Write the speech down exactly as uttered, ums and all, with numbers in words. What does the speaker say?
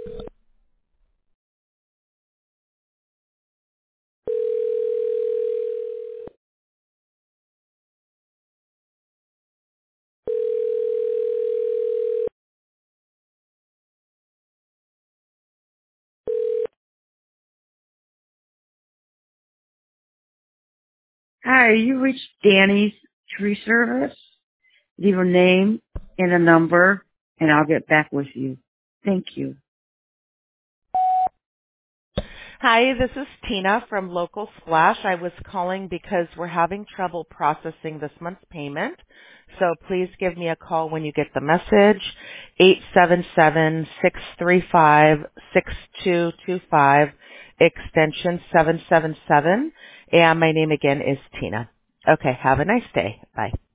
Hi, you reached Danny's Tree Service. Leave a name and a number, and I'll get back with you. Thank you. Hi, this is Tina from Local Splash. I was calling because we're having trouble processing this month's payment. So please give me a call when you get the message, eight seven seven, six three five, six two two five, extension seven seven seven. And my name again is Tina. Okay, have a nice day. Bye.